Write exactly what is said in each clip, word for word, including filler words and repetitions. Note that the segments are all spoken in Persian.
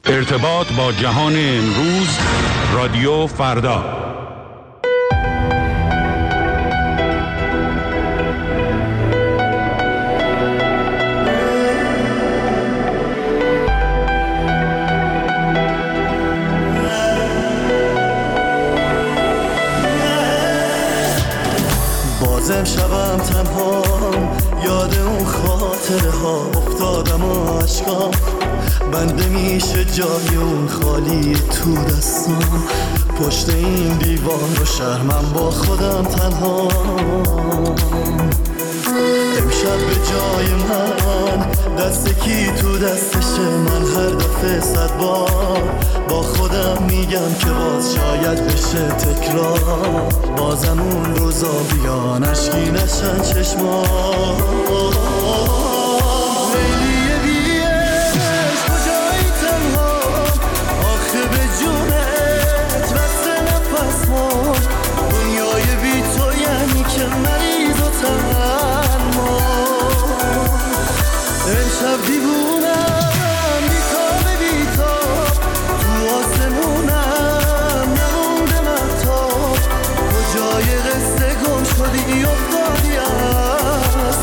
ارتباط با جهان امروز، رادیو فردا. بازم شبم تنها یاد اون خاطره ها افتادم و عشقام بنده میشه جای اون خالی تو دستم. پشت این دیوار و شرمم با خودم تنها. امشب به جای من دست کی تو دستشه؟ من هر دفعه صد بار با خودم میگم که باز شاید بشه تکرار. بازم اون روزا بیان اشکی نشن چشمام. امشب دیوونم بیتاب بیتاب تو آسمونم نمونده مهتاب. کجای قصه گم شدی افتادی از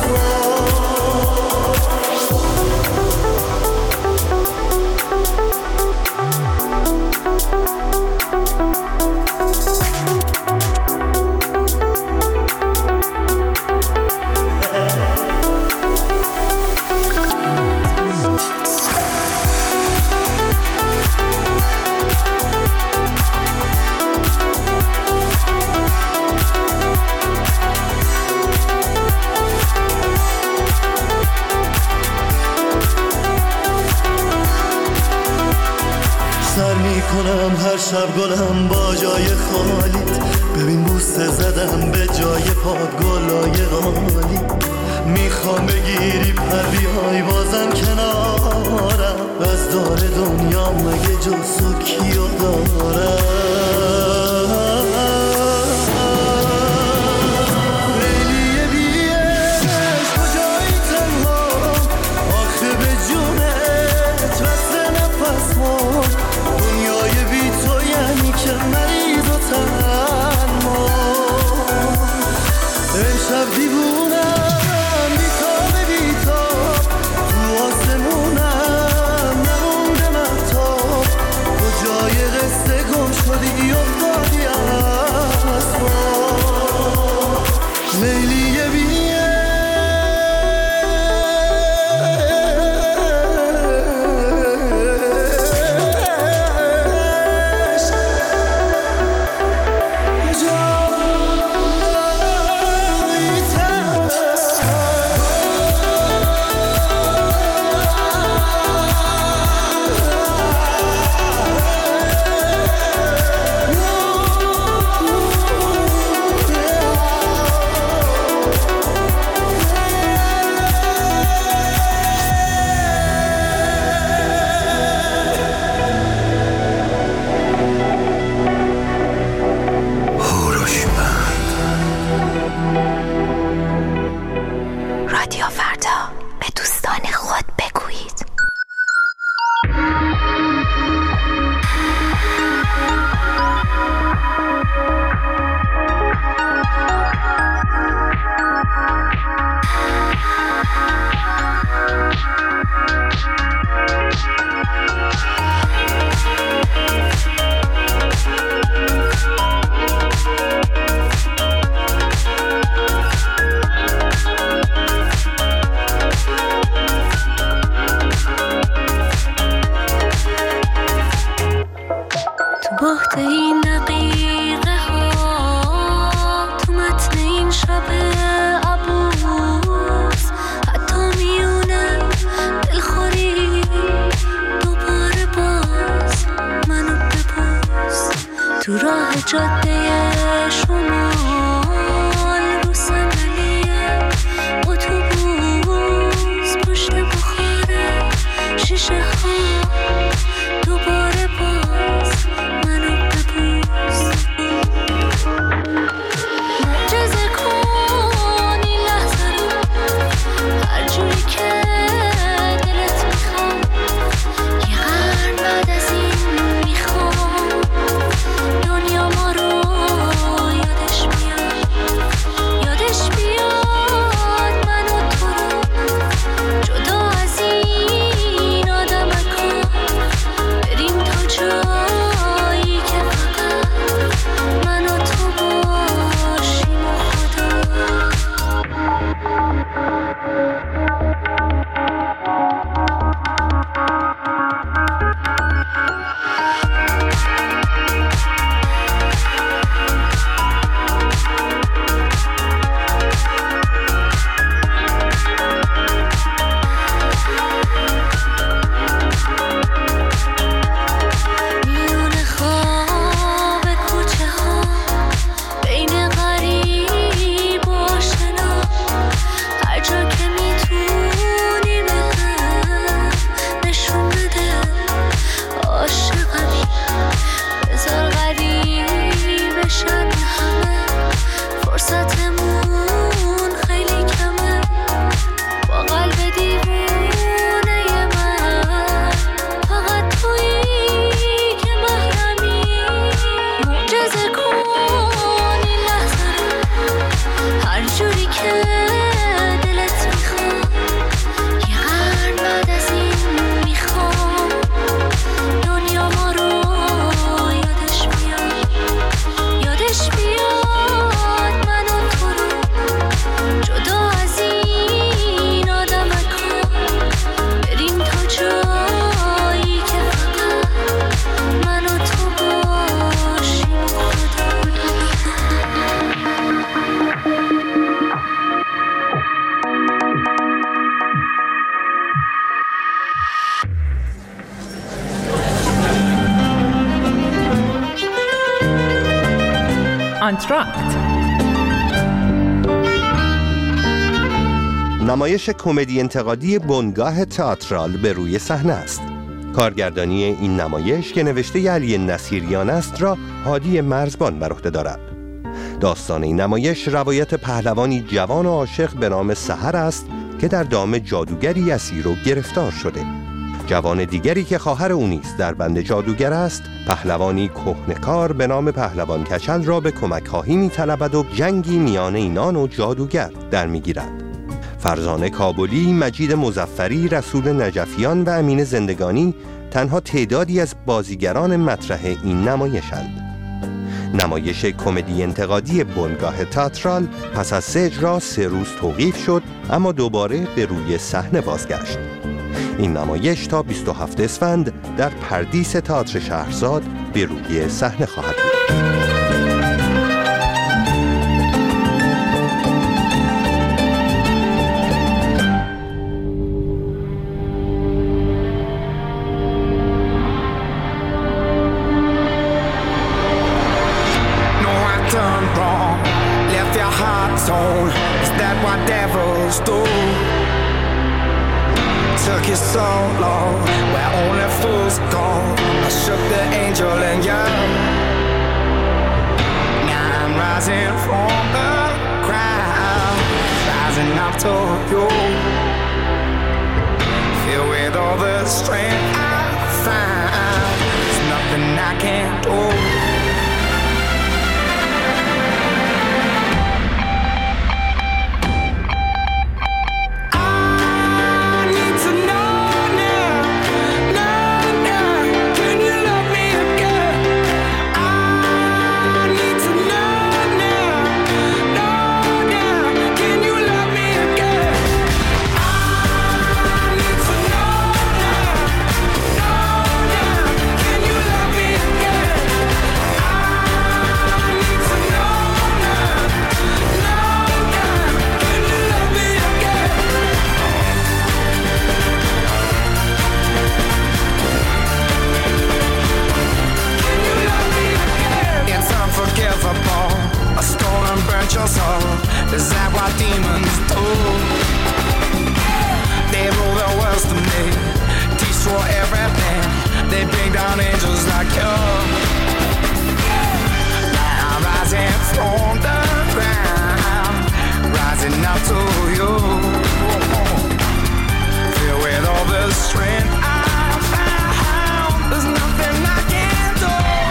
کنم هر شب گلم با جای خالیت. ببین بوسه زدم به جای پاد گلای غالی. میخوام بگیری پر بیای بازم کنارم. از دار دنیا مگه جز تو کیو دارم؟ امشب دیوونم بیتاب بیتاب تو آسمونم نمونده مهتاب. کجای قصه گم شدی افتادی از ما. لیلی بیه که دلت میخواد یه قرن بعد از آنتراکت. نمایش کمدی انتقادی بنگاه تئاترال به روی صحنه است. کارگردانی این نمایش که نوشته علی نصیریان است را هادی مرزبان بر عهده دارد. داستان این نمایش روایت پهلوانی جوان و عاشق به نام سحر است که در دام جادوگری اسیر و گرفتار شده. جوان دیگری که خواهر او نیز در بند جادوگر است، پهلوانی کهنه‌کار به نام پهلوان کچل را به کمک خواهی می‌طلبد و جنگی میان اینان و جادوگر در می‌گیرد. فرزانه کابلی، مجید مظفری، رسول نجفیان و امین زندگانی تنها تعدادی از بازیگران مطرح این نمایشند. نمایش کمدی انتقادی بنگاه تئاترال پس از سه اجرا سه روز توقیف شد، اما دوباره به روی صحنه بازگشت. این نمایش تا بیست و هفتم اسفند در پردیس تئاتر شهرزاد به روی صحنه خواهد بود. Took you so long, where only fools go. I shook the angel and you. Now I'm rising from the ground, rising up to you. Filled with all the strength I find, there's nothing I can't do. Is that what demons do? They rule the world to me, destroy everything. They bring down angels like you. Now I'm rising from the ground, rising up to you. Filled with all the strength I found, there's nothing I can't do.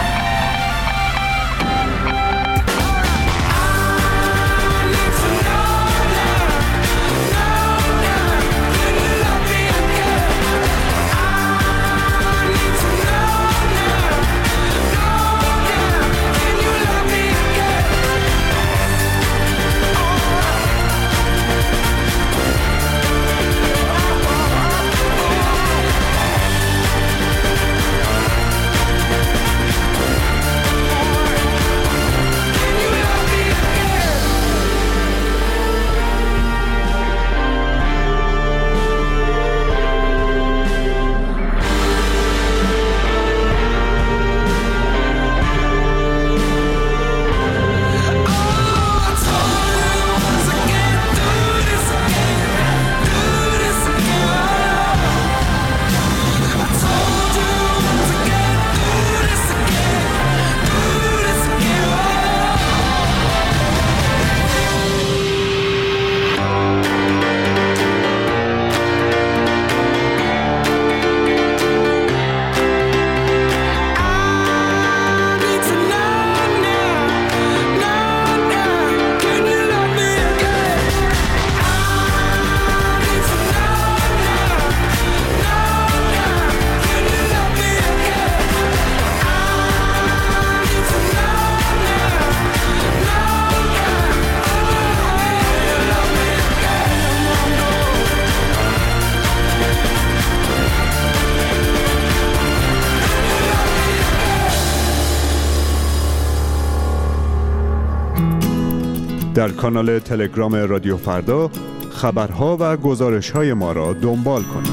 در کانال تلگرام رادیو فردا خبرها و گزارش‌های ما را دنبال کنید.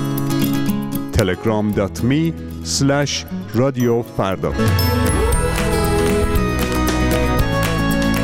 تلگرام دات می اسلش رادیو فردا.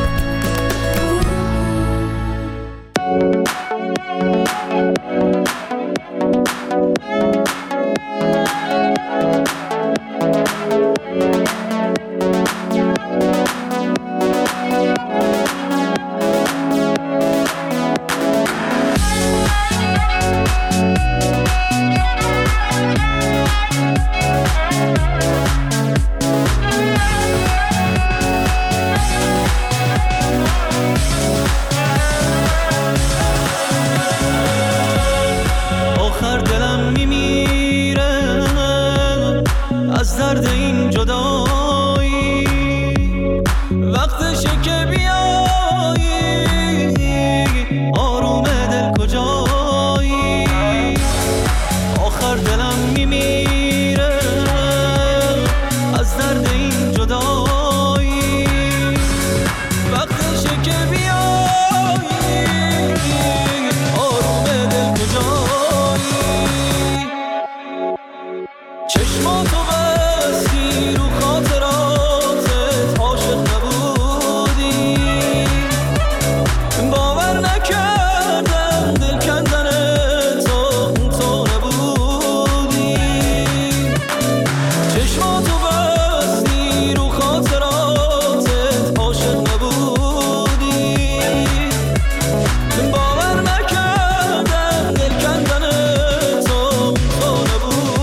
از درد این جدایی، وقتشه که بیایی آروم دل کجایی، آخر دلم میمیره از درد این جدایی، وقتشه که بیایی آروم دل کجایی. چشماتو بستی رو خاطراتت عاشق نبودی، باور نکردم دل کندن تو تو نبودی. چشماتو بستی رو خاطراتت عاشق نبودی، باور نکردم دل کندن تو تو نبودی.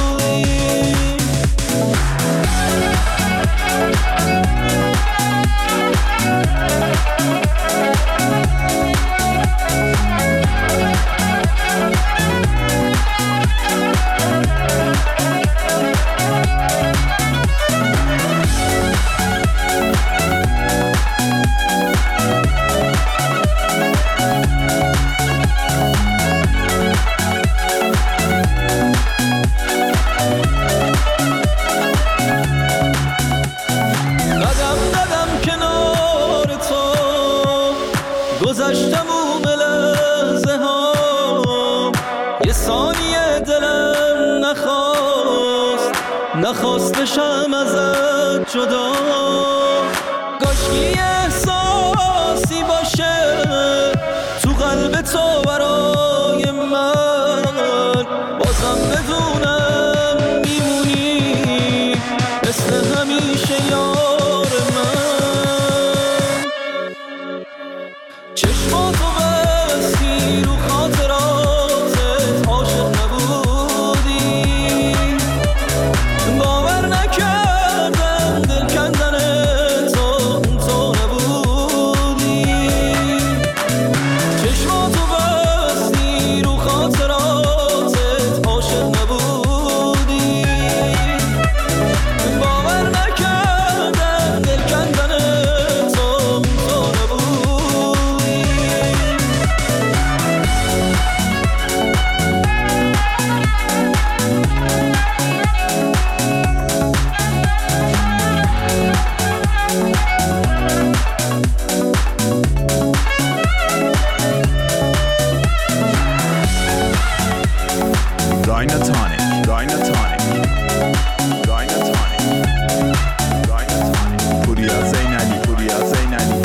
قدم قدم کنار تو گذشتم اون لحظه ها، یه ثانیه دلم نخواست نخواست بشم ازت جدا. کاشکی احساسی باشه تو قلب تو برای من، بازم بدونم میمونی مثل همیشه یار من. چشماتو بستی رو خاطراتت عاشق نبودی، باور نکردم دل کندن تو تو نبودی. چشماتو بستی رو خاطراتت عاشق نبودی، باور نکردم دل کندن تو تو نبودی. Dynatonic, Dynatonic, Dynatonic, Dynatonic. Puriya Zainali, Puriya Zainali.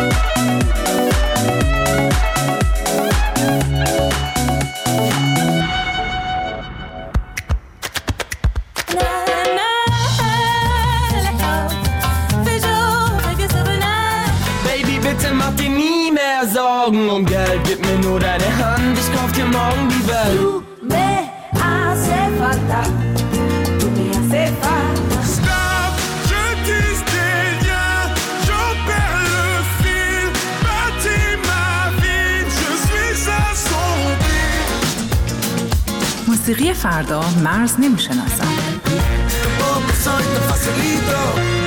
Baby, bitte mach dir nie mehr Sorgen um Geld. Gib mir nur deine Hand, ich kauf dir morgen die Welt. Tu me hace falta, tu me hace falta. Stop, je tisse des liens, j'en perds le fil. Bâtis ma vie, je suis assombri. موسیقی فردا مرز نمیشناسد. Oh, soy tan facilito.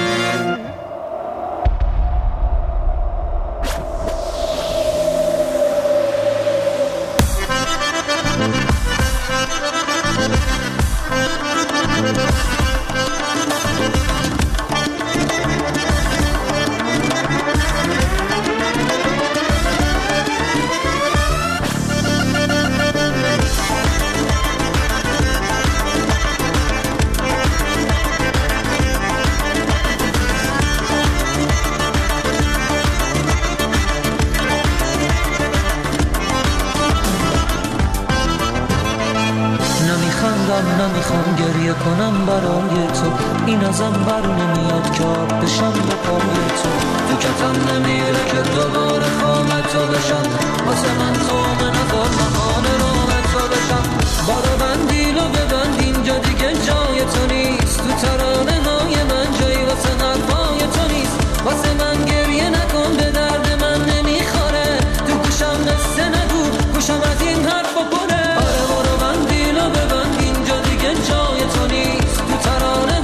نمیخوام گریه کنم برای تو، این ازم بر نمیاد که آب بشم به پای تو. فکرتم نمیره که دوباره خام تو بشم، واسه من خام نکن مهان راه تو بشم. بارو بندیل و ببند اینجا دیگه جای تو نیست، تو ترانه های من جایی واسه حرفای تو نیست. واسه من گریه نکن به درد من نمیخوره، تو گوشم قصه نگو گوشم از این حرفا پره. آره بارو بندیل و ببند اینجا دیگه جای تو نیست، تو ترانه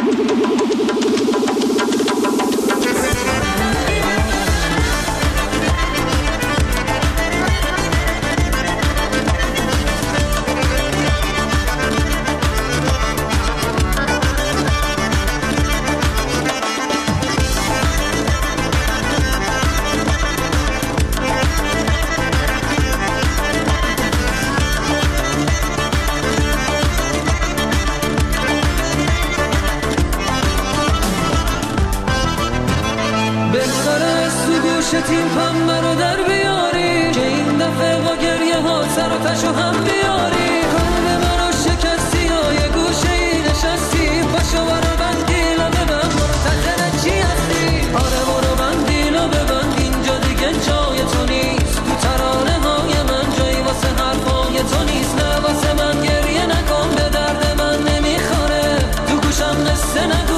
تیم پنبه رو در بیاری که این دفعه با گریه ها سر و تشو هم بیاری کار من رو شکستی و یه گوشه ای نشستی پاشو برو بندی لبه بند برو تخنه چی هستی آره برو بندی لبه بند اینجا دیگه جای تو نیست تو ترانه های من جایی واسه حرفای تو نیست نه واسه من گریه نکن به درد من نمیخوره تو گوشم نسته نگو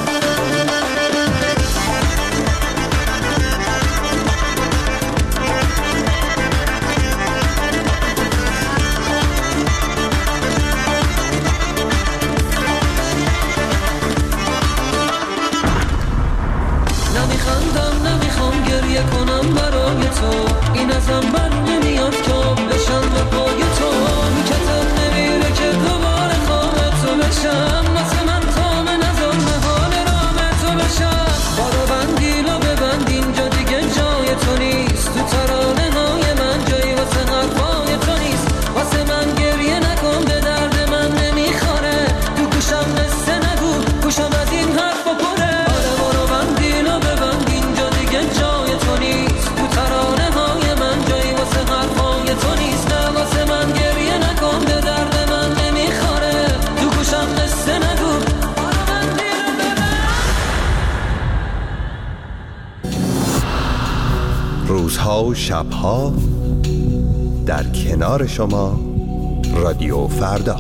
کنم برای تو این ازم بر نمیاد که بشم به پای تو میکتم نمیره که دوباره خواب تو بشم واسه من تام نظام حال رام تو بشم بارو بندی لو ببند اینجا دیگه جای تو نیست تو ترانه های من جایی واسه حرفای تو نیست واسه من گریه نکن به درد من نمیخوره تو گوشم نسته نگو گوشم از این حرفا پره آره بارو بندی لو ببند اینجا دیگه جای تو نیست تو ترانه های من جایی واسه حرفای تو نیست نه واسه من گریه نکن به درد من نمیخوره تو گوشم نسته نگو روزها و شبها در کنار شما رادیو فردا.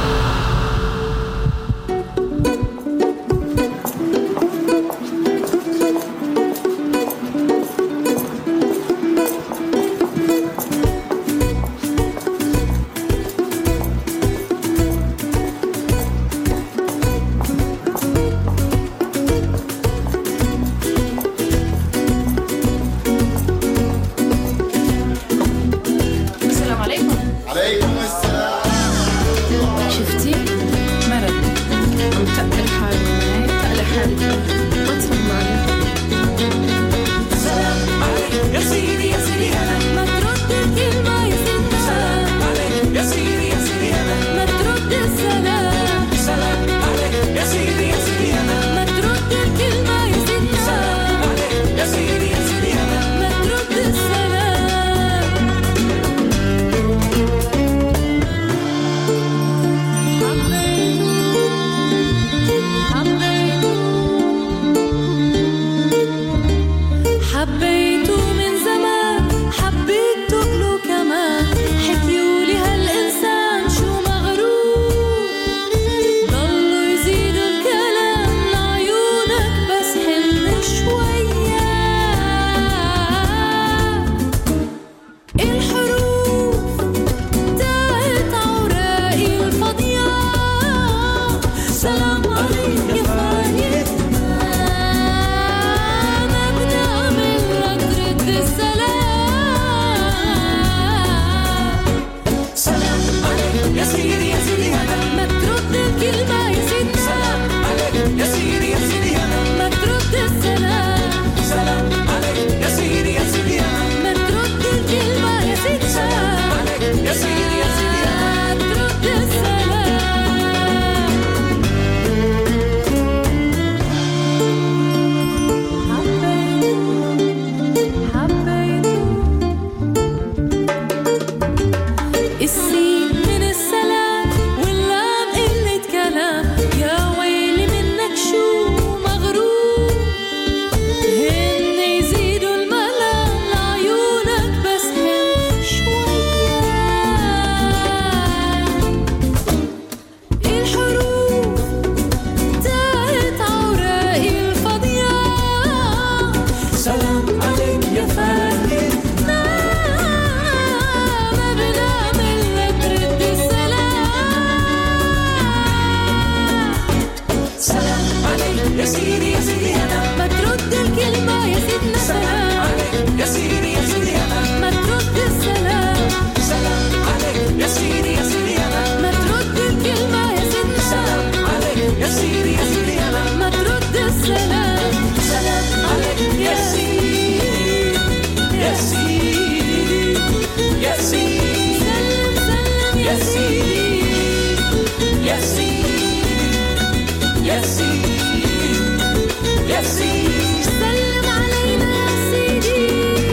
السين من السلام واللام قلة كلام يا ويلي منك شو يا سيدي يا سيدي أنا ما ترد الكلمة يا سيدنا سلام عليك يا سيدي يا سيدي أنا ما ترد السلام سلام عليك يا سيدي يا سيدي أنا ما ترد الكلمة يا سيدنا سلام عليك يا سيدي يا سيدي أنا ما ترد السلام سلام عليك يا سيدي يا سيدي يا سيدي سلم سلم يا سيدي يا سيدي يا سيدي يا سيدي سلم علينا يا سيدي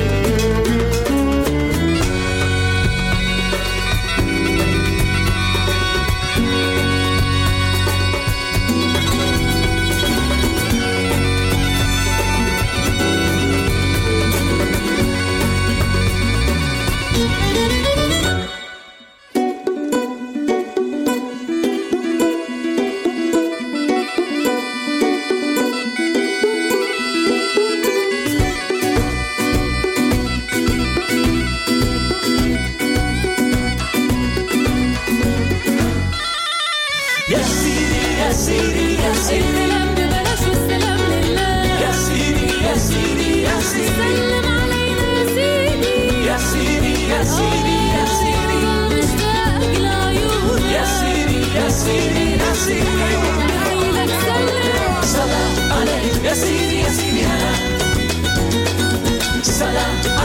يا سيدي يا سيدي يا سيدي السلام ببلاش والسلام لله يا سيدي يا سيدي يا سيدي سلم علينا يا سيدي يا سيدي يا سيدي يا سيدي مشتاق لعيونك يا سيدي يا سيدي يا سيدي عينك سلم سلام عليك يا سيدي يا سيدي أنا سلام